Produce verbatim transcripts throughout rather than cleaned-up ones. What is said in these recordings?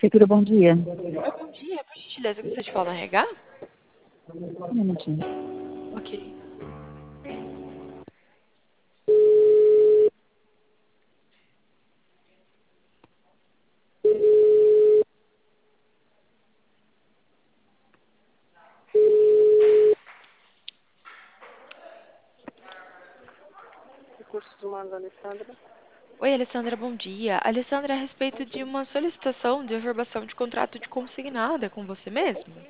Prefeitura, bom dia. Oi, bom dia. Por gentileza, você de falar na R H? Um minutinho. Ok. Recursos Humanos, Alessandra. Oi, Alessandra, bom dia. Alessandra, a respeito de uma solicitação de averbação de contrato de consignada com você mesmo?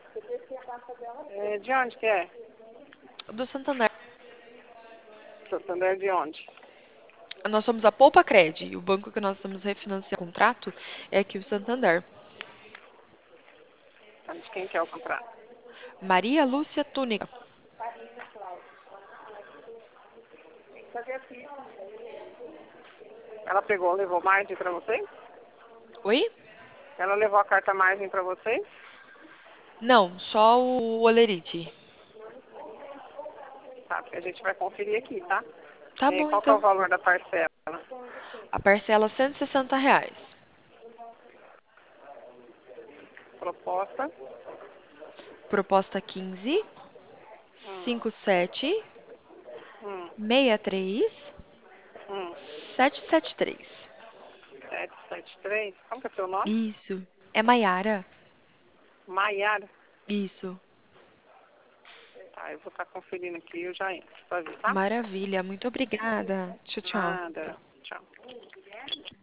É, de onde que é? Do Santander. Santander de onde? Nós somos a Poupa Cred e o banco que nós estamos refinanciando o contrato é aqui o Santander. Tá, de quem que é o contrato? Maria Lúcia Túnica. Ela pegou, levou margem para vocês? Oi? Ela levou a carta margem para vocês? Não, só o Olerite. Tá, porque a gente vai conferir aqui, tá? Tá É, bom, qual que é o então. valor da parcela? A parcela é cento e sessenta reais. Proposta? Proposta quinze, Hum, cinquenta e sete, hum, sessenta e três, hum. setecentos e setenta e três. sete sete três. Como que é seu nome? Isso. É Maiara? Maiara. Isso. Tá, eu vou estar conferindo aqui e eu já entro pra ver, tá? Maravilha. Muito obrigada. Tchau, tchau. Nada. Tchau.